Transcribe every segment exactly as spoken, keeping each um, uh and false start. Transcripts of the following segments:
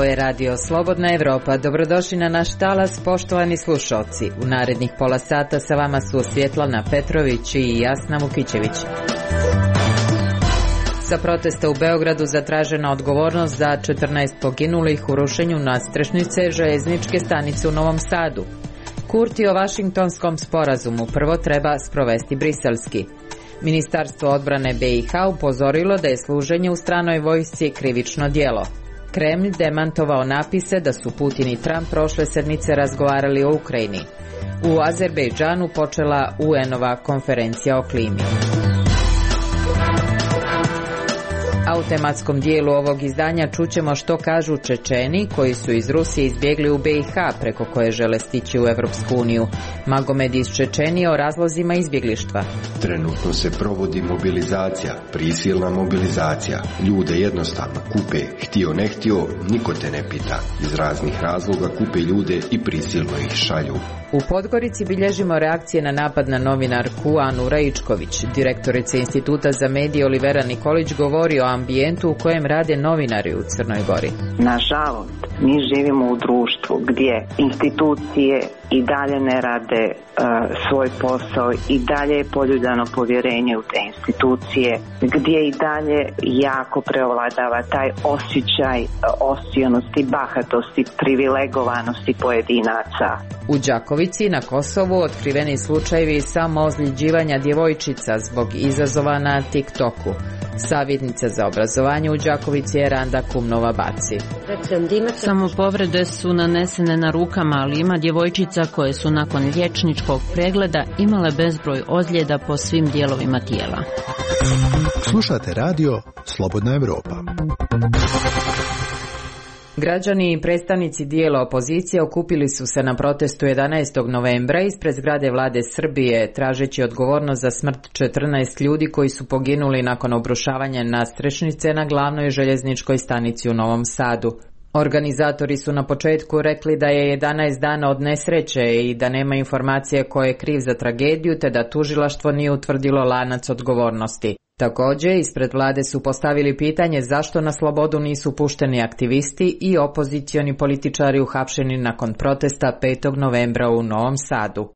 je Radio Slobodna Evropa. Dobrodošli na naš talas, poštovani slušalci. U narednih pola sata sa vama su Svjetlana Petrović i Jasna Vukićević. Sa protesta u Beogradu zatražena odgovornost za četrnaest poginulih u rušenju nadstrešnice željezničke stanice u Novom Sadu. Kurti o Vašingtonskom sporazumu prvo treba sprovesti briselski. Ministarstvo odbrane B i H upozorilo da je služenje u stranoj vojsci krivično djelo. Kremlj demantovao napise da su Putin i Trump prošle sedmice razgovarali o Ukrajini. U Azerbejdžanu počela U N-ova konferencija o klimi. A u tematskom dijelu ovog izdanja čućemo što kažu Čečeni koji su iz Rusije izbjegli u B i H preko koje žele stići u Evropsku uniju. Magomed iz Čečenije o razlozima izbjeglištva. Trenutno se provodi mobilizacija, prisilna mobilizacija. Ljude jednostavno kupe, htio ne htio, niko te ne pita. Iz raznih razloga kupe ljude i prisilno ih šalju. U Podgorici bilježimo reakcije na napad na novinarku Anu Raičković. Direktorica Instituta za medije Olivera Nikolić govori o ambijentu u kojem rade novinari u Crnoj Gori. Nažalost, mi živimo u društvu gdje institucije i dalje ne rade uh, svoj posao, i dalje je poljuljano povjerenje u te institucije, gdje i dalje jako preovladava taj osjećaj uh, osionosti, bahatosti, privilegovanosti pojedinaca. U Đakovici na Kosovu otkriveni slučajevi samoozljeđivanja djevojčica zbog izazova na TikToku. Savjetnica za obrazovanje u Đakovici je Randa Kumnova-Baci. Samo povrede su nanesene na rukama, ali ima djevojčica koje su nakon liječničkog pregleda imale bezbroj ozljeda po svim dijelovima tijela. Slušate radio Slobodna Evropa. Građani i predstavnici dijela opozicije okupili su se na protestu jedanaestog novembra ispred zgrade vlade Srbije, tražeći odgovornost za smrt četrnaest ljudi koji su poginuli nakon obrušavanja nadstrešnice na glavnoj željezničkoj stanici u Novom Sadu. Organizatori su na početku rekli da je jedanaest dana od nesreće i da nema informacije ko je kriv za tragediju, te da tužilaštvo nije utvrdilo lanac odgovornosti. Također, ispred vlade su postavili pitanje zašto na slobodu nisu pušteni aktivisti i opozicioni političari uhapšeni nakon protesta petog novembra u Novom Sadu.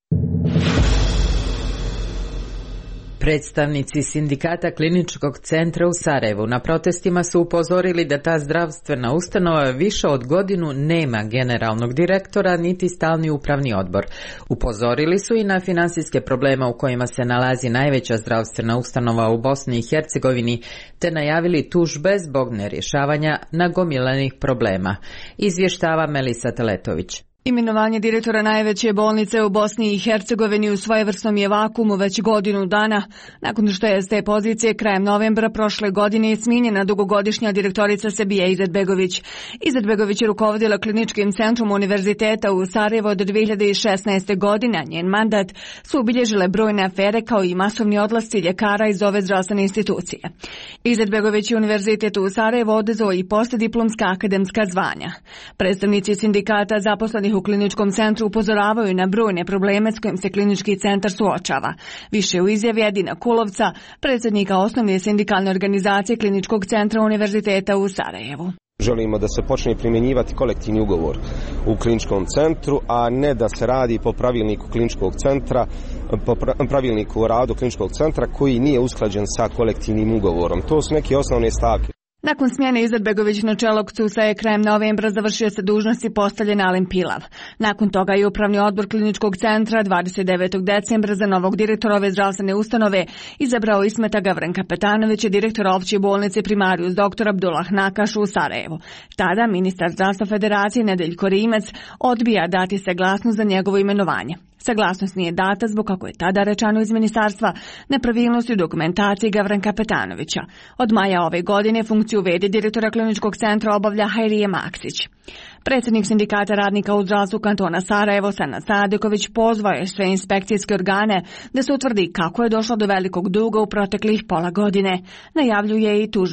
Predstavnici sindikata Kliničkog centra u Sarajevu na protestima su upozorili da ta zdravstvena ustanova više od godinu nema generalnog direktora niti stalni upravni odbor. Upozorili su i na financijske probleme u kojima se nalazi najveća zdravstvena ustanova u Bosni i Hercegovini, te najavili tužbe zbog nerješavanja nagomilanih problema. Izvještava Melisa Teletović. Imenovanje direktora najveće bolnice u Bosni i Hercegovini u svojevrsnom je vakumu već godinu dana, nakon što je s te pozicije krajem novembra prošle godine smijenjena dugogodišnja direktorica Sebija Izetbegović. Izetbegović je rukovodila kliničkim centrom univerziteta u Sarajevo od dvije hiljade šesnaeste. godine, njen mandat su obilježile brojne afere kao i masovni odlasci ljekara iz ove zdravstvene institucije. Izetbegović je univerzitet u Sarajevo odazvao i postdiplomska akademska zvanja. Predstavnici sindikata zaposlenih u kliničkom centru upozoravaju na brojne probleme s kojim se klinički centar suočava. Više u izjavi Edina Kulovca, predsjednika osnovne sindikalne organizacije kliničkog centra univerziteta u Sarajevu. Želimo da se počne primjenjivati kolektivni ugovor u kliničkom centru, a ne da se radi po pravilniku kliničkog centra, po pravilniku o radu kliničkog centra koji nije usklađen sa kolektivnim ugovorom. To su neke osnovne stavke. Nakon smjene Izetbegović na čelo C U S-a je krajem novembra završio se dužnosti postavljen Alen Pilav. Nakon toga je upravni odbor kliničkog centra dvadeset devetog decembra za novog direktora ove zdravstvene ustanove izabrao Ismeta Gavranka Petanovića, direktora opće bolnice Primarius doktor Abdullah Nakaš u Sarajevu. Tada ministar zdravstva Federacije Nedeljko Rimec odbija dati saglasnost za njegovo imenovanje. Saglasnost nije data zbog, kako je tada rečeno iz ministarstva, nepravilnosti u dokumentaciji Gavranka Petanovića. Od maja ove godine funkciju v d direktora kliničkog centra obavlja Hajrije Maksić. Predsjednik sindikata radnika u zdravstvu kantona Sarajevo, Sanad Sadeković, pozvao je sve inspekcijske organe da se utvrdi kako je došlo do velikog duga u proteklih pola godine. Najavljuje i tužbe.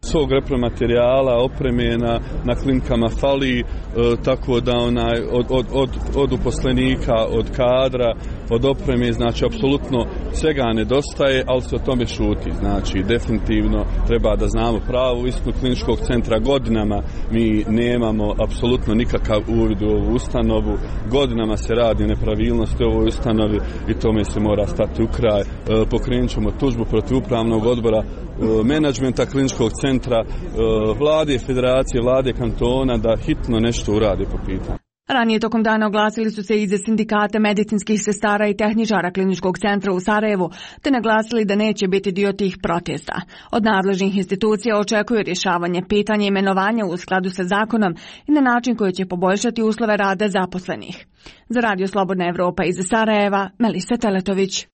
Svog repromaterijala, opreme na, na klinikama fali, e, tako da onaj, od, od, od, od uposlenika, od kadra, od opreme, znači apsolutno svega nedostaje, ali se o tome šuti. Znači definitivno treba da znamo pravu istinu kliničkog centra. Godinama mi nemamo apsolutno nikakav uvid u ovu ustanovu, godinama se radi nepravilnosti u ovoj ustanovi i tome se mora stati u kraj. E, pokrenut ćemo tužbu protiv upravnog odbora, e, menadžmenta kliničkog centra, vlade federacije, vlade kantona da hitno nešto urade po pitanju. Ranije tokom dana oglasili su se iz sindikata medicinskih sestara i tehničara kliničkog centra u Sarajevu, te naglasili da neće biti dio tih protesta. Od nadležnih institucija očekuju rješavanje pitanja imenovanja u skladu sa zakonom i na način koji će poboljšati uslove rada zaposlenih. Za Radio Slobodna Evropa iz Sarajeva, Melisa Teletović.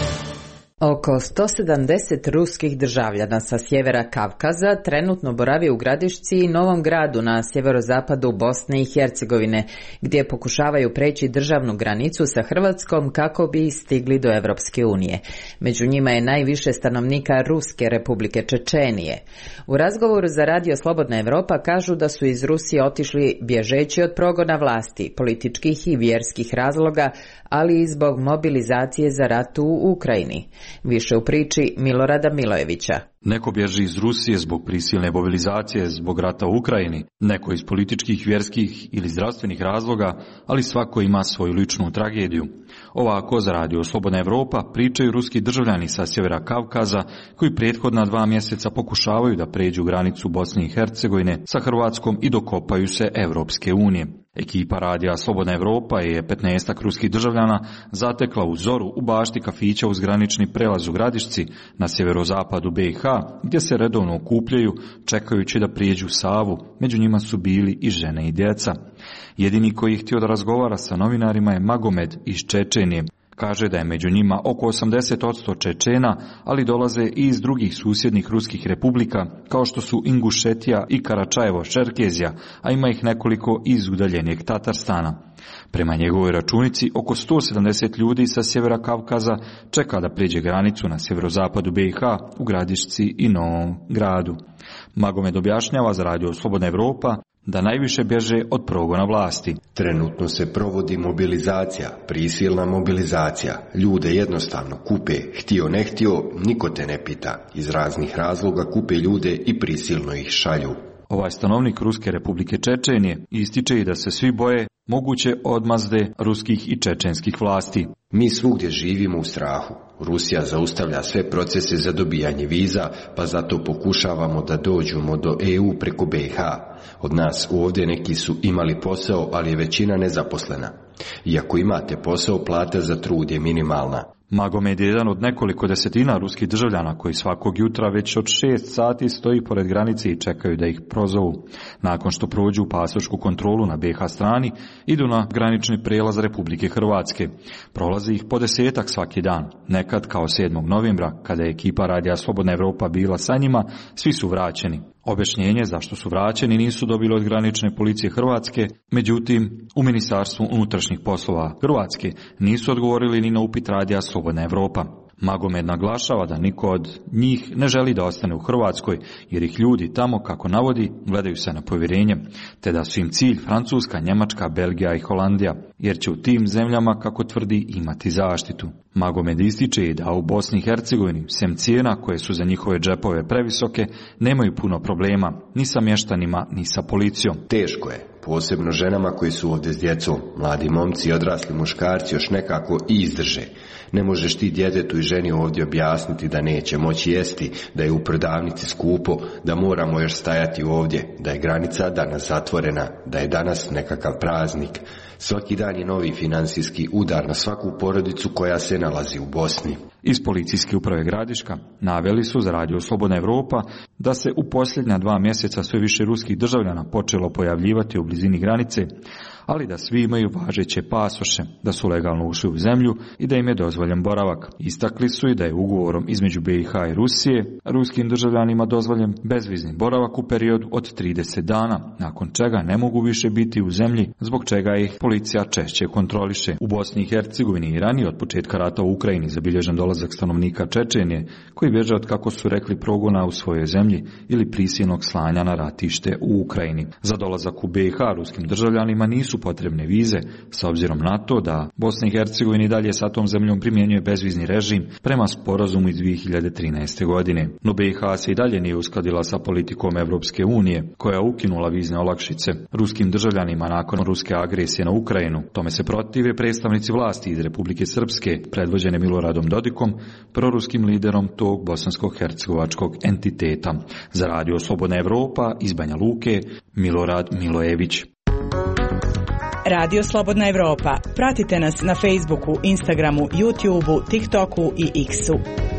Oko sto sedamdeset ruskih državljana sa sjevera Kavkaza trenutno boravi u Gradišci i Novom Gradu na sjeverozapadu Bosne i Hercegovine, gdje pokušavaju preći državnu granicu sa Hrvatskom kako bi stigli do Europske unije. Među njima je najviše stanovnika Ruske Republike Čečenije. U razgovoru za Radio Slobodna Evropa kažu da su iz Rusije otišli bježeći od progona vlasti, političkih i vjerskih razloga, ali i zbog mobilizacije za rat u Ukrajini. Više u priči Milorada Milojevića. Neko bježi iz Rusije zbog prisilne mobilizacije, zbog rata u Ukrajini, neko iz političkih, vjerskih ili zdravstvenih razloga, ali svako ima svoju ličnu tragediju. Ovako za Radio Slobodna Evropa pričaju ruski državljani sa sjevera Kavkaza koji prethodna dva mjeseca pokušavaju da pređu granicu Bosne i Hercegovine sa Hrvatskom i dokopaju se Europske unije. Ekipa Radija Slobodna Evropa je petnaestak ruskih državljana zatekla u zoru u bašti kafića uz granični prelaz u Gradišci na sjeverozapadu B i H, gdje se redovno okupljaju čekajući da prijeđu Savu. Među njima su bili i žene i djeca. Jedini koji je htio da razgovara sa novinarima je Magomed iz Čečenije. Kaže da je među njima oko osamdeset posto Čečena, ali dolaze i iz drugih susjednih ruskih republika, kao što su Ingušetija i Karačajevo-Čerkezija, a ima ih nekoliko iz udaljenijeg Tatarstana. Prema njegovoj računici, oko sto sedamdeset ljudi sa sjevera Kavkaza čeka da prijeđe granicu na sjeverozapadu B i H u Gradišci i Novom Gradu. Magomed objašnjava za Radio Slobodna Evropa da najviše bježe od progona vlasti. Trenutno se provodi mobilizacija, prisilna mobilizacija. Ljude jednostavno kupe, htio ne htio, niko te ne pita. Iz raznih razloga kupe ljude i prisilno ih šalju. Ovaj stanovnik Ruske Republike Čečenije ističe i da se svi boje moguće odmazde ruskih i čečenskih vlasti. Mi svugdje živimo u strahu. Rusija zaustavlja sve procese za dobijanje viza, pa zato pokušavamo da dođemo do E U preko B i H. Od nas ovdje neki su imali posao, ali je većina nezaposlena. Iako imate posao, plata za trud je minimalna. Magomed je jedan od nekoliko desetina ruskih državljana koji svakog jutra već od šest sati stoji pored granice i čekaju da ih prozovu. Nakon što prođu pasošku kontrolu na B i H strani, idu na granični prijelaz Republike Hrvatske. Prolazi ih po desetak svaki dan. Nekad, kao sedmog novembra, kada je ekipa Radija Slobodna Evropa bila sa njima, svi su vraćeni. Objašnjenje zašto su vraćeni nisu dobili od granične policije Hrvatske, međutim, u Ministarstvu unutrašnjih poslova Hrvatske nisu odgovorili ni na upit Radija Slobodna Evropa. Magomed naglašava da niko od njih ne želi da ostane u Hrvatskoj, jer ih ljudi tamo, kako navodi, gledaju se na povjerenje, te da su im cilj Francuska, Njemačka, Belgija i Holandija, jer će u tim zemljama, kako tvrdi, imati zaštitu. Magomed ističe i da u Bosni i Hercegovini, sem cijena koje su za njihove džepove previsoke, nemaju puno problema, ni sa mještanima, ni sa policijom. Teško je, posebno ženama koji su ovdje s djecom. Mladi momci i odrasli muškarci još nekako i izdrže. Ne možeš ti djetetu i ženi ovdje objasniti da neće moći jesti, da je u prodavnici skupo, da moramo još stajati ovdje, da je granica danas zatvorena, da je danas nekakav praznik. Svaki dan je novi financijski udar na svaku porodicu koja se nalazi u Bosni. Iz policijske uprave Gradiška naveli su za Radio Slobodna Evropa da se u posljednja dva mjeseca sve više ruskih državljana počelo pojavljivati u blizini granice, ali da svi imaju važeće pasoše, da su legalno ušli u zemlju i da im je dozvoljen boravak. Istakli su i da je ugovorom između B i H i Rusije ruskim državljanima dozvoljen bezvizni boravak u periodu od trideset dana, nakon čega ne mogu više biti u zemlji, zbog čega ih policija češće kontroliše. U Bosni i Hercegovini i ranije od početka rata u Ukrajini zabilježen dolazak stanovnika Čečenije, koji bježe od, kako su rekli, progona u svojoj zemlji ili prisilnog slanja na ratište u Ukrajini. Za dolazak u B i H ruskim državljanima nisu potrebne vize, s obzirom na to da Bosna i Hercegovina i dalje sa tom zemljom primjenjuje bezvizni režim prema sporazumu iz dvije hiljade trinaeste. godine. No B i H se i dalje nije uskladila sa politikom Evropske unije, koja je ukinula vizne olakšice ruskim državljanima nakon ruske agresije na Ukrajinu. Tome se protive predstavnici vlasti iz Republike Srpske, predvođene Miloradom Dodikom, proruskim liderom tog bosansko-hercegovačkog entiteta. Za Radio Slobodna Evropa iz Banja Luke, Milorad Milojević. Radio Slobodna Evropa. Pratite nas na Facebooku, Instagramu, YouTubeu, TikToku i X-u.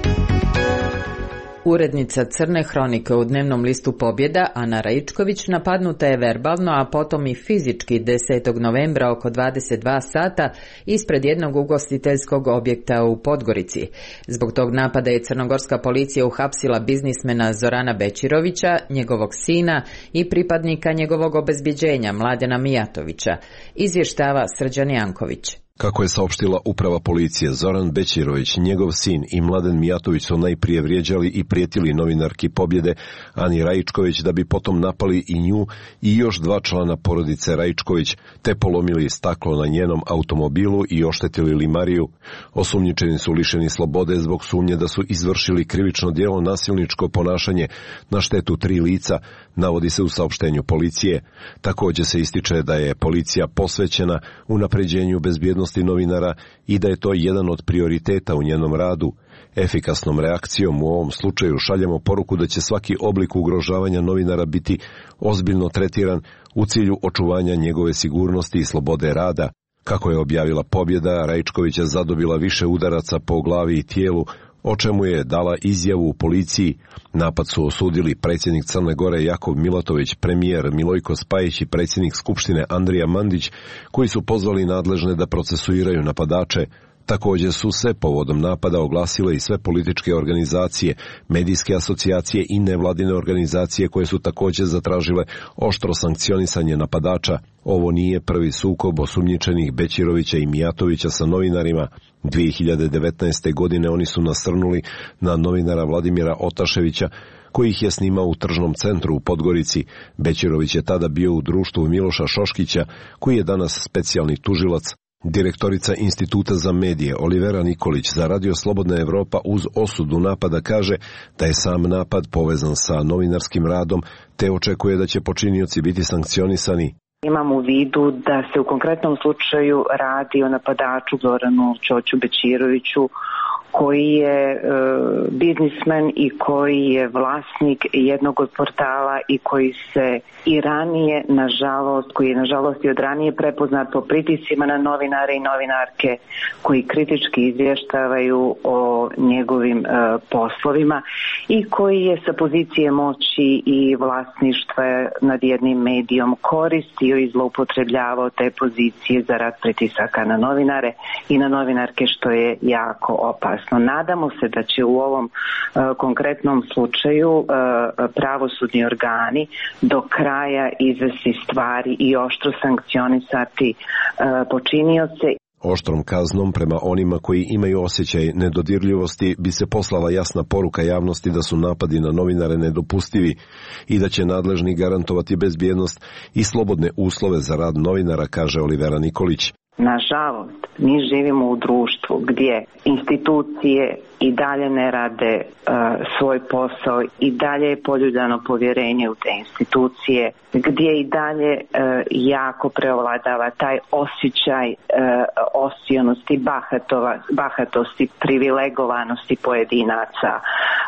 Urednica Crne hronike u dnevnom listu Pobjeda, Ana Raičković, napadnuta je verbalno, a potom i fizički desetog novembra oko dvadeset dva sata ispred jednog ugostiteljskog objekta u Podgorici. Zbog tog napada je crnogorska policija uhapsila biznismena Zorana Bećirovića, njegovog sina i pripadnika njegovog obezbjeđenja Mladena Mijatovića, izvještava Srđan Janković. Kako je saopštila uprava policije, Zoran Bećirović, njegov sin i Mladen Mijatović su najprije vrijeđali i prijetili novinarki Pobjede Ani Raičković, da bi potom napali i nju i još dva člana porodice Raičković, te polomili staklo na njenom automobilu i oštetili limariju. Osumnjičeni su lišeni slobode zbog sumnje da su izvršili krivično djelo nasilničko ponašanje na štetu tri lica, navodi se u saopštenju policije. Također se ističe da je policija posvećena unapređenju bezbjednosti novinara i da je to jedan od prioriteta u njenom radu. Efikasnom reakcijom u ovom slučaju šaljemo poruku da će svaki oblik ugrožavanja novinara biti ozbiljno tretiran u cilju očuvanja njegove sigurnosti i slobode rada. Kako je objavila Pobjeda, Raičković je zadobila više udaraca po glavi i tijelu, o čemu je dala izjavu u policiji. Napad su osudili predsjednik Crne Gore Jakov Milatović, premijer Milojko Spajić i predsjednik Skupštine Andrija Mandić, koji su pozvali nadležne da procesuiraju napadače. Također su se povodom napada oglasile i sve političke organizacije, medijske asocijacije i nevladine organizacije koje su također zatražile oštro sankcionisanje napadača. Ovo nije prvi sukob osumnjičenih Bećirovića i Mijatovića sa novinarima. dvije hiljade devetnaeste. godine oni su nasrnuli na novinara Vladimira Otaševića, koji ih je snimao u tržnom centru u Podgorici. Bećirović je tada bio u društvu Miloša Šoškića, koji je danas specijalni tužilac. Direktorica Instituta za medije Olivera Nikolić za Radio Slobodna Evropa uz osudu napada kaže da je sam napad povezan sa novinarskim radom, te očekuje da će počinioci biti sankcionisani. Imam u vidu da se u konkretnom slučaju radi o napadaču Zoranu Ćoću Bećiroviću, koji je e, biznismen i koji je vlasnik jednog od portala i koji se i ranije, nažalost, koji je nažalost i od ranije prepoznat po pritiscima na novinare i novinarke koji kritički izvještavaju o njegovim e, poslovima i koji je sa pozicije moći i vlasništva nad jednim medijom koristio i zloupotrebljavao te pozicije za rad pritisaka na novinare i na novinarke, što je jako opasno. Nadamo se da će u ovom uh, konkretnom slučaju uh, pravosudni organi do kraja izvesti stvari i oštro sankcionisati uh, počinioce. Oštrom kaznom prema onima koji imaju osjećaj nedodirljivosti bi se poslala jasna poruka javnosti da su napadi na novinare nedopustivi i da će nadležni garantovati bezbjednost i slobodne uslove za rad novinara, kaže Olivera Nikolić. Nažalost, mi živimo u društvu gdje institucije i dalje ne rade uh, svoj posao i dalje je poljuljano povjerenje u te institucije, gdje i dalje uh, jako preovladava taj osjećaj uh, osionosti, bahatova, bahatosti, privilegovanosti pojedinaca,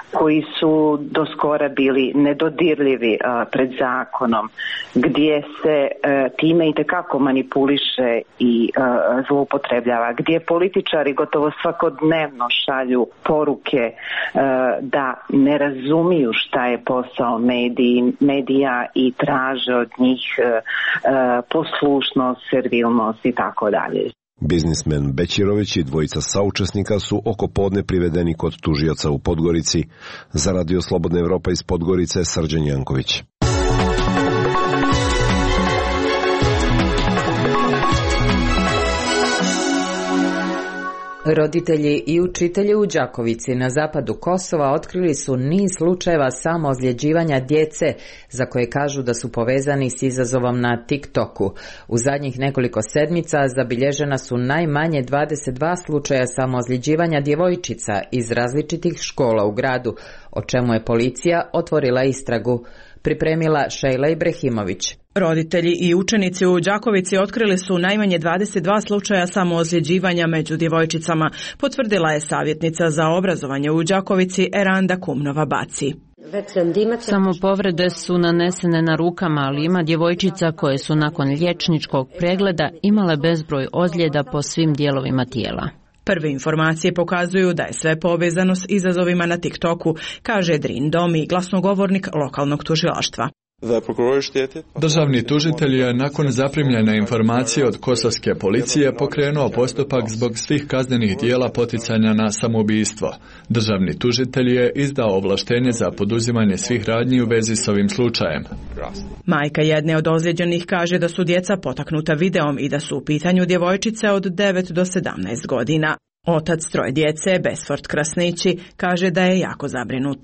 koji su do skora bili nedodirljivi uh, pred zakonom, gdje se uh, time itekako manipuliše i uh, zloupotrebljava, gdje političari gotovo svakodnevno šalju poruke uh, da ne razumiju šta je posao mediji, medija i traže od njih uh, uh, poslušnost, servilnost i tako dalje. Biznismen Bećirović i dvojica saučesnika su oko podne privedeni kod tužioca u Podgorici. Za Radio Slobodna Evropa iz Podgorice, Srđan Janković. Roditelji i učitelji u Đakovici na zapadu Kosova otkrili su niz slučajeva samoozljeđivanja djece za koje kažu da su povezani s izazovom na TikToku. U zadnjih nekoliko sedmica zabilježena su najmanje dvadeset dva slučaja samoozljeđivanja djevojčica iz različitih škola u gradu, o čemu je policija otvorila istragu. Pripremila Šejla Ibrahimović. Roditelji i učenici u Đakovici otkrili su najmanje dvadeset dva slučaja samoozljeđivanja među djevojčicama, potvrdila je savjetnica za obrazovanje u Đakovici Eranda Kumnova-Baci. Samo povrede su nanesene na rukama, ali ima djevojčica koje su nakon liječničkog pregleda imale bezbroj ozljeda po svim dijelovima tijela. Prve informacije pokazuju da je sve povezano s izazovima na TikToku, kaže Drin Domi, glasnogovornik lokalnog tužilaštva. Državni tužitelj je nakon zaprimljene informacije od kosovske policije pokrenuo postupak zbog svih kaznenih djela poticanja na samoubistvo. Državni tužitelj je izdao ovlaštenje za poduzimanje svih radnji u vezi s ovim slučajem. Majka jedne od ozlijeđenih kaže da su djeca potaknuta videom i da su u pitanju djevojčice od devet do sedamnaest godina. Otac troje djece, Besford Krasnići, kaže da je jako zabrinut.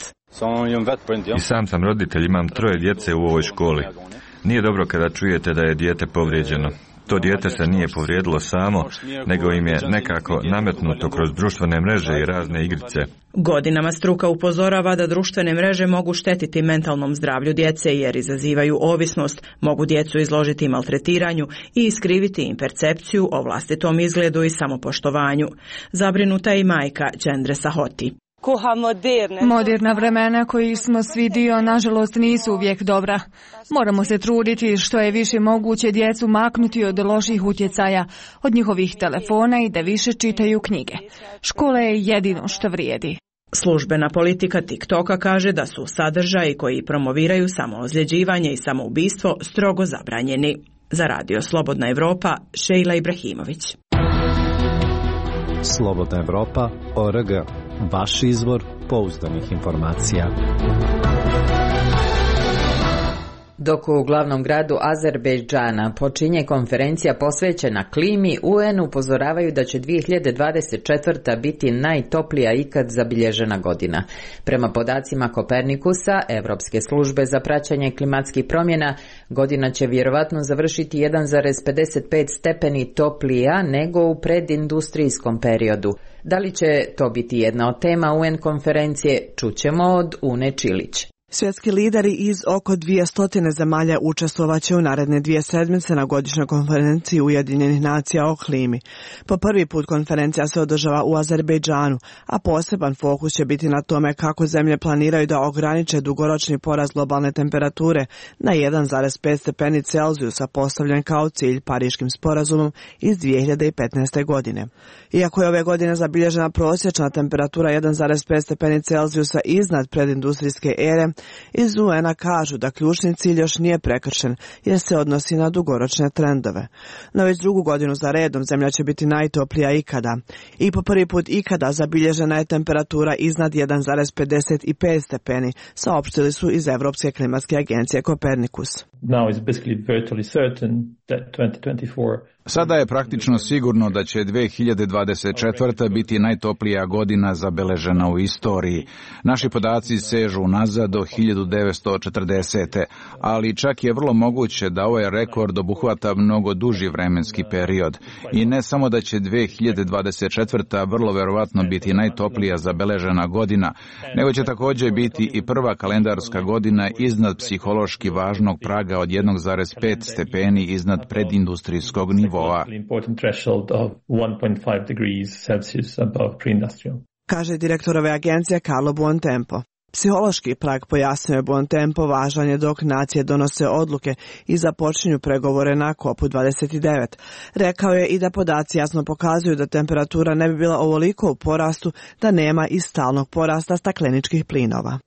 I sam sam roditelj, imam troje djece u ovoj školi. Nije dobro kada čujete da je dijete povrijeđeno. To dijete se nije povrijedilo samo, nego im je nekako nametnuto kroz društvene mreže i razne igrice. Godinama struka upozorava da društvene mreže mogu štetiti mentalnom zdravlju djece jer izazivaju ovisnost, mogu djecu izložiti maltretiranju i iskriviti im percepciju o vlastitom izgledu i samopoštovanju. Zabrinuta je i majka Džendre Sahoti. Moderna vremena koji smo svi dio, nažalost, nisu uvijek dobra. Moramo se truditi što je više moguće djecu maknuti od loših utjecaja, od njihovih telefona i da više čitaju knjige. Škola je jedino što vrijedi. Službena politika TikToka kaže da su sadržaji koji promoviraju samoozljeđivanje i samoubistvo strogo zabranjeni. Za Radio Slobodna Evropa, Šejla Ibrahimović. Slobodna Evropa, O R G. Vaš izvor pouzdanih informacija. Dok u glavnom gradu Azerbejdžana počinje konferencija posvećena klimi, U N upozoravaju da će dvije hiljade dvadeset četvrta biti najtoplija ikad zabilježena godina. Prema podacima Kopernikusa, Evropske službe za praćenje klimatskih promjena, godina će vjerovatno završiti jedan zarez pedeset pet stepeni toplija nego u predindustrijskom periodu. Da li će to biti jedna od tema U N konferencije, čućemo od Une Čilić. Svjetski lideri iz oko dvjesto zemalja učestvovaće u naredne dvije sedmice na godišnjoj konferenciji Ujedinjenih nacija o klimi. Po prvi put konferencija se održava u Azerbejdžanu, a poseban fokus će biti na tome kako zemlje planiraju da ograniče dugoročni porast globalne temperature na jedan zarez pet stepeni Celzijusa postavljen kao cilj Pariškim sporazumom iz dvije hiljade petnaeste. godine. Iako je ove godine zabilježena prosječna temperatura jedan zarez pet stepeni Celzijusa iznad predindustrijske ere, iz U N-a kažu da ključni cilj još nije prekršen jer se odnosi na dugoročne trendove. No već drugu godinu za redom zemlja će biti najtoplija ikada. I po prvi put ikada zabilježena je temperatura iznad jedan zarez pedeset pet stepeni, saopštili su iz Evropske klimatske agencije Kopernikus. Now it's basically virtually certain that twenty twenty-four Sada je praktično sigurno da će dvije hiljade dvadeset četvrta biti najtoplija godina zabeležena u istoriji. Naši podaci sežu unazad do hiljadu devetsto četrdesete. ali čak je vrlo moguće da ovaj rekord obuhvata mnogo duži vremenski period. I ne samo da će dvije hiljade dvadeset četvrta vrlo verovatno biti najtoplija zabeležena godina, nego će također biti i prva kalendarska godina iznad psihološki važnog praga od jedan zarez pet stepeni iznad predindustrijskog nivoa. Kaže direktor ove agencije Carlo Buontempo. Psihološki prag, pojasnio je Bontempo, važan je dok nacije donose odluke i započinju pregovore na kopu dvadeset devet. Rekao je i da podaci jasno pokazuju da temperatura ne bi bila ovoliko u porastu da nema i stalnog porasta stakleničkih plinova.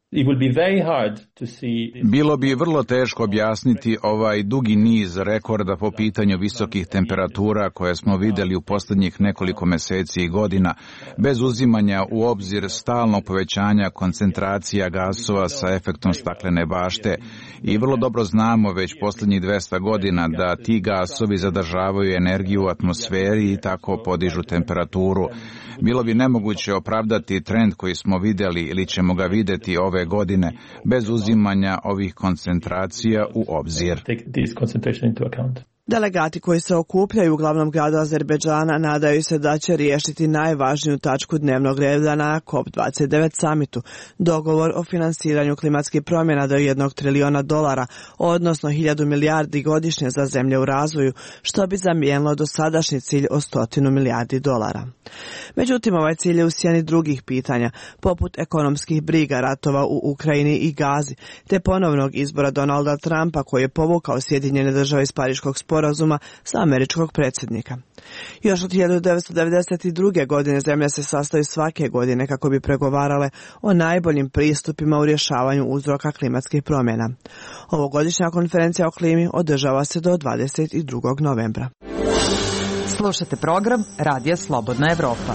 Bilo bi vrlo teško objasniti ovaj dugi niz rekorda po pitanju visokih temperatura koje smo vidjeli u posljednjih nekoliko mjeseci i godina, bez uzimanja u obzir stalnog povećanja koncentracija gasova sa efektom staklene bašte. I vrlo dobro znamo već posljednjih dvesta godina da ti gasovi zadržavaju energiju u atmosferi i tako podižu temperaturu. Bilo bi nemoguće opravdati trend koji smo vidjeli ili ćemo ga vidjeti ove godine bez uzimanja ovih koncentracija u obzir. Delegati koji se okupljaju u glavnom gradu Azerbejdžana nadaju se da će riješiti najvažniju tačku dnevnog reda na kop dvadeset devet samitu, dogovor o finansiranju klimatskih promjena do jednog trilijona dolara, odnosno hiljadu milijardi godišnje za zemlje u razvoju, što bi zamijenilo dosadašnji cilj o stotinu milijardi dolara. Međutim, ovaj cilj je u sjeni drugih pitanja, poput ekonomskih briga, ratova u Ukrajini i Gazi, te ponovnog izbora Donalda Trumpa koji je povukao Sjedinjene države iz Pariškog sporazuma sa američkog predsjednika. Još od hiljadu devetsto devedeset druge. godine zemlja se sastoji svake godine kako bi pregovarale o najboljim pristupima u rješavanju uzroka klimatskih promjena. Ovogodišnja konferencija o klimi održava se do dvadeset drugog novembra. Slušate program Radija Slobodna Evropa.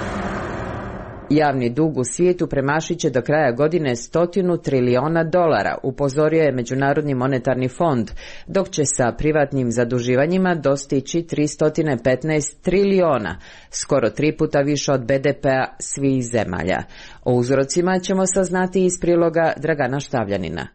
Javni dug u svijetu premašit će do kraja godine stotinu trilijona dolara, upozorio je Međunarodni monetarni fond, dok će sa privatnim zaduživanjima dostići tristo petnaest trilijona, skoro tri puta više od be de pea svih zemalja. O uzrocima ćemo saznati iz priloga Dragana Štavljanina.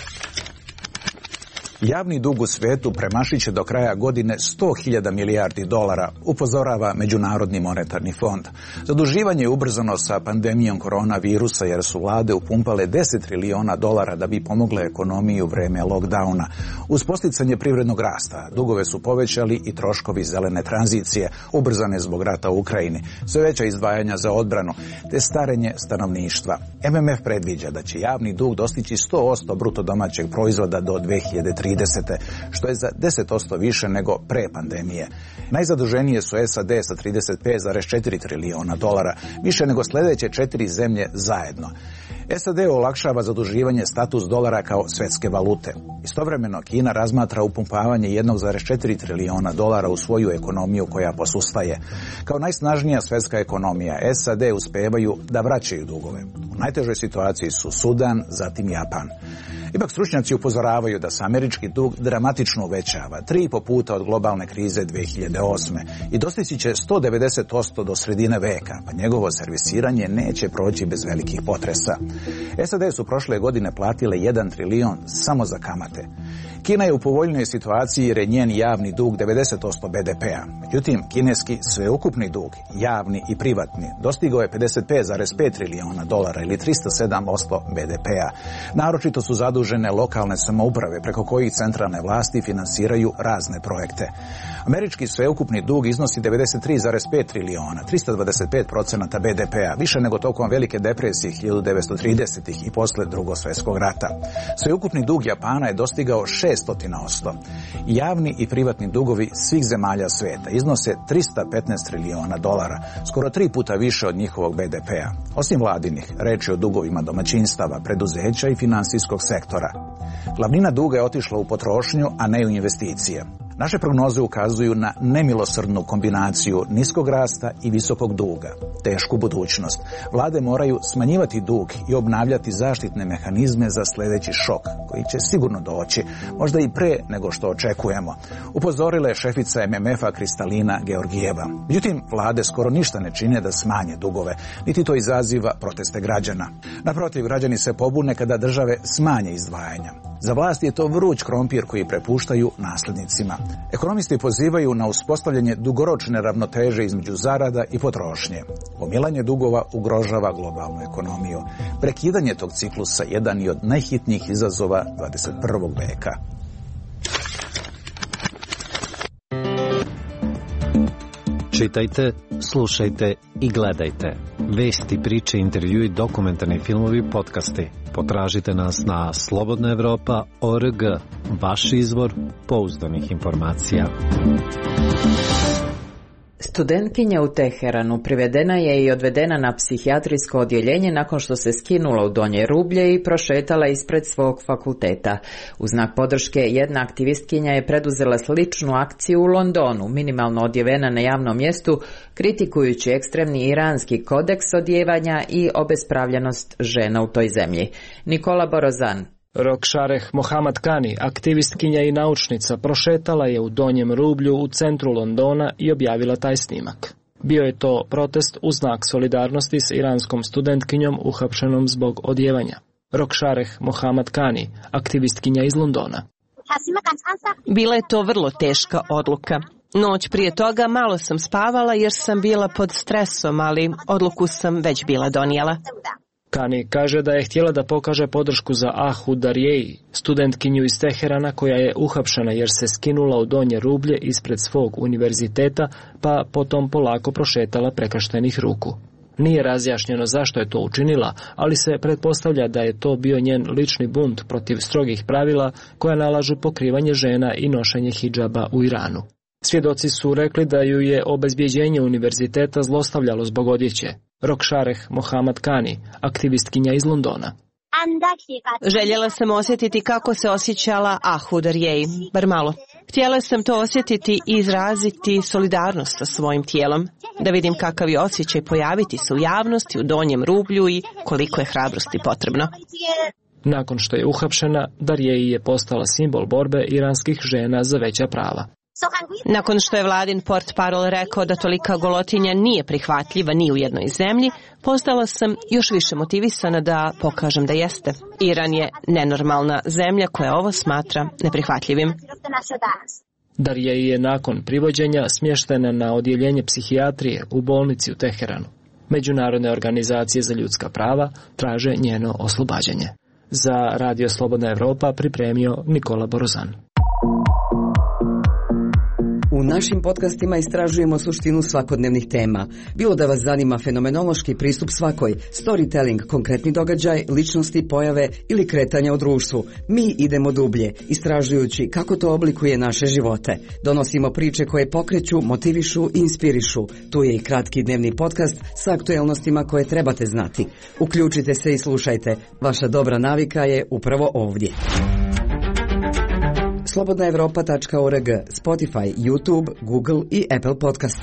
Javni dug u svijetu premašit će do kraja godine sto hiljada milijardi dolara, upozorava Međunarodni monetarni fond. Zaduživanje je ubrzano sa pandemijom koronavirusa jer su vlade upumpale deset trilijona dolara da bi pomogle ekonomiji u vreme lockdowna. Uz posticanje privrednog rasta, dugove su povećali i troškovi zelene tranzicije, ubrzane zbog rata u Ukrajini, sve veća izdvajanja za odbranu, te starenje stanovništva. em em ef predviđa da će javni dug dostići sto posto bruto domaćeg proizvoda do dve hiljade tridesete. što je za deset posto više nego pre pandemije. Najzaduženije su es a de sa trideset pet zarez četiri trilijona dolara, više nego sljedeće četiri zemlje zajedno. es a de olakšava zaduživanje status dolara kao svjetske valute. Istovremeno Kina razmatra upumpavanje jednog zarez četiri trilijona dolara u svoju ekonomiju koja posustaje. Kao najsnažnija svjetska ekonomija, es a de uspevaju da vraćaju dugove. U najtežoj situaciji su Sudan, zatim Japan. Ipak stručnjaci upozoravaju da se američki dug dramatično uvećava, tri i po puta od globalne krize dve hiljade osme i dostići će sto devedeset posto do sredine veka, pa njegovo servisiranje neće proći bez velikih potresa. es a de su prošle godine platile jedan trilijon samo za kamate. Kina je u povoljnoj situaciji jer je njen javni dug devedeset posto be de pea. Međutim, kineski sveukupni dug, javni i privatni, dostigao je pedeset pet zarez pet trilijona dolara ili tristo sedam posto be de pea. Naročito su zadužene lokalne samouprave preko kojih centralne vlasti finansiraju razne projekte. Američki sveukupni dug iznosi devedeset tri zarez pet trilijona, tristo dvadeset pet posto be de pea, više nego tokom velike depresije hiljadu devetsto tridesetih i posle drugog svjetskog rata. Sveukupni dug Japana je dostigao šesto posto. Javni i privatni dugovi svih zemalja svijeta iznose tristo petnaest trilijona dolara, skoro tri puta više od njihovog be de pea. Osim vladinih, reč je o dugovima domaćinstava, preduzeća i finansijskog sektora. Glavnina duga je otišla u potrošnju, a ne u investicije. Naše prognoze ukazuju na nemilosrdnu kombinaciju niskog rasta i visokog duga, tešku budućnost. Vlade moraju smanjivati dug i obnavljati zaštitne mehanizme za sljedeći šok, koji će sigurno doći, možda i pre nego što očekujemo, upozorila je šefica em em efa Kristalina Georgijeva. Međutim, vlade skoro ništa ne čine da smanje dugove, niti to izaziva proteste građana. Naprotiv, građani se pobune kada države smanje izdvajanja. Za vlast je to vruć krompir koji prepuštaju nasljednicima. Ekonomisti pozivaju na uspostavljanje dugoročne ravnoteže između zarada i potrošnje. Gomilanje dugova ugrožava globalnu ekonomiju. Prekidanje tog ciklusa jedan je od najhitnijih izazova dvadeset prvog veka. Čitajte, slušajte i gledajte. Vesti, priče, intervjui, dokumentarni filmovi, podcasti. Potražite nas na slobodna evropa tačka org, vaš izvor pouzdanih informacija. Studentkinja u Teheranu privedena je i odvedena na psihijatrijsko odjeljenje nakon što se skinula u donje rublje i prošetala ispred svog fakulteta. U znak podrške jedna aktivistkinja je preduzela sličnu akciju u Londonu, minimalno odjevena na javnom mjestu, kritikujući ekstremni iranski kodeks odjevanja i obespravljenost žena u toj zemlji. Nikola Borozan. Rokšareh Mohamad Kani, aktivistkinja i naučnica, prošetala je u donjem rublju u centru Londona i objavila taj snimak. Bio je to protest u znak solidarnosti s iranskom studentkinjom uhapšenom zbog odjevanja. Rokšareh Mohamad Kani, aktivistkinja iz Londona. Bila je to vrlo teška odluka. Noć prije toga malo sam spavala jer sam bila pod stresom, ali odluku sam već bila donijela. Kani kaže da je htjela da pokaže podršku za Ahu Darjeji, studentkinju iz Teherana koja je uhapšena jer se skinula u donje rublje ispred svog univerziteta, pa potom polako prošetala prekrštenih ruku. Nije razjašnjeno zašto je to učinila, ali se pretpostavlja da je to bio njen lični bunt protiv strogih pravila koja nalažu pokrivanje žena i nošenje hidžaba u Iranu. Svjedoci su rekli da ju je obezbjeđenje univerziteta zlostavljalo zbog odjeće. Rokšareh Mohamad Kani, aktivistkinja iz Londona. Željela sam osjetiti kako se osjećala Ahu Darjeji, bar malo. Htjela sam to osjetiti i izraziti solidarnost sa svojim tijelom, da vidim kakav je osjećaj pojaviti se u javnosti u donjem rublju i koliko je hrabrosti potrebno. Nakon što je uhapšena, Darjeji je postala simbol borbe iranskih žena za veća prava. Nakon što je vladin portparol rekao da tolika golotinja nije prihvatljiva ni u jednoj zemlji, postala sam još više motivisana da pokažem da jeste. Iran je nenormalna zemlja koja ovo smatra neprihvatljivim. Darjeji je nakon privođenja smještena na odjeljenje psihijatrije u bolnici u Teheranu. Međunarodne organizacije za ljudska prava traže njeno oslobađanje. Za Radio Slobodna Evropa pripremio Nikola Borozan. U našim podcastima istražujemo suštinu svakodnevnih tema. Bilo da vas zanima fenomenološki pristup svakoj, storytelling, konkretni događaj, ličnosti, pojave ili kretanja u društvu. Mi idemo dublje, istražujući kako to oblikuje naše živote. Donosimo priče koje pokreću, motivišu i inspirišu. Tu je i kratki dnevni podcast sa aktuelnostima koje trebate znati. Uključite se i slušajte. Vaša dobra navika je upravo ovdje. slobodna evropa tačka org, Spotify, YouTube, Google i Apple podcasti.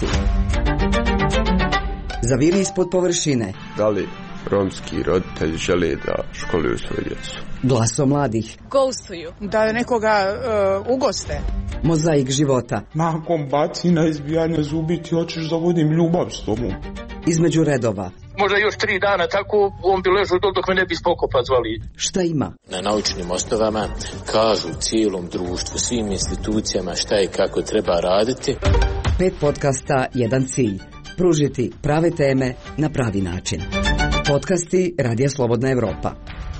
Zaviri ispod površine. Da li romski roditelji žele da školuju svoju djecu? Glaso mladih. Ghostuju. Da nekoga uh, ugoste. Mozaik života. Nakon bacina, izbijanja zubi ti hoćeš da vodim ljubav s tobom. Između redova. Možda još tri dana tako on bi ležao dok me ne bi spokopa zvali. Šta ima? Na naučnim osnovama kažu cijelom društvu, svim institucijama šta i kako treba raditi. Pet podcasta, jedan cilj. Pružiti prave teme na pravi način. Podcasti Radija Slobodna Evropa.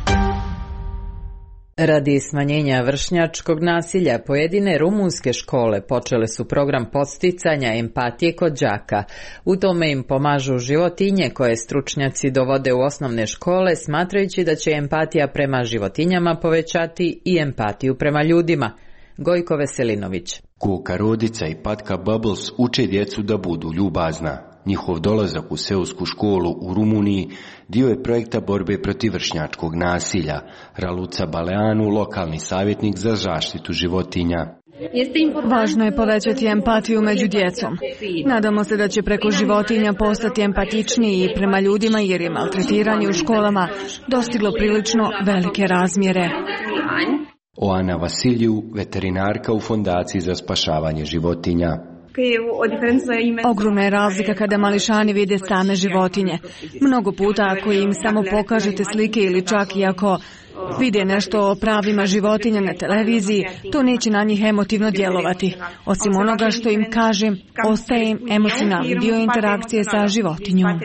Radi smanjenja vršnjačkog nasilja, pojedine rumunske škole počele su program podsticanja empatije kod đaka. U tome im pomažu životinje koje stručnjaci dovode u osnovne škole, smatrajući da će empatija prema životinjama povećati i empatiju prema ljudima. Gojko Veselinović. Koka Rodica i Patka Bubbles uče djecu da budu ljubazna. Njihov dolazak u seosku školu u Rumuniji dio je projekta borbe protiv vršnjačkog nasilja. Raluca Baleanu, lokalni savjetnik za zaštitu životinja. Važno je povećati empatiju među djecom. Nadamo se da će preko životinja postati empatičniji prema ljudima jer je maltretiranje u školama dostiglo prilično velike razmjere. Oana Vasiliju, veterinarka u Fondaciji za spašavanje životinja. Ogromna je razlika kada mališani vide same životinje. Mnogo puta ako im samo pokažete slike ili čak i ako vide nešto o pravima životinja na televiziji, to neće na njih emotivno djelovati. Osim onoga što im kažem, ostaje im emocionalni dio interakcije sa životinjom.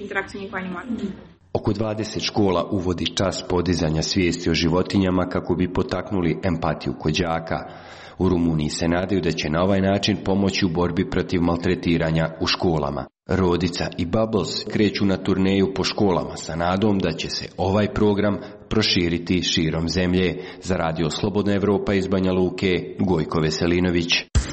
Oko dvadeset škola uvodi čas podizanja svijesti o životinjama kako bi potaknuli empatiju kod đaka. U Rumuniji se nadaju da će na ovaj način pomoći u borbi protiv maltretiranja u školama. Rodica i Bubbles kreću na turneju po školama sa nadom da će se ovaj program proširiti širom zemlje. Za Radio Slobodna Evropa iz Banja Luke, Gojko Veselinović.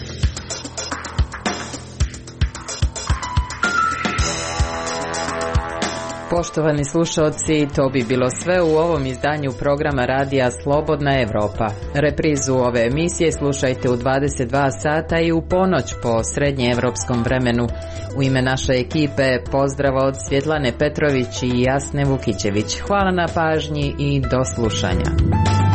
Poštovani slušalci, to bi bilo sve u ovom izdanju programa Radija Slobodna Evropa. Reprizu ove emisije slušajte u dvadeset dva sata i u ponoć po srednjeevropskom vremenu. U ime naše ekipe pozdrav od Svjetlane Petrović i Jasne Vukićević. Hvala na pažnji i do slušanja.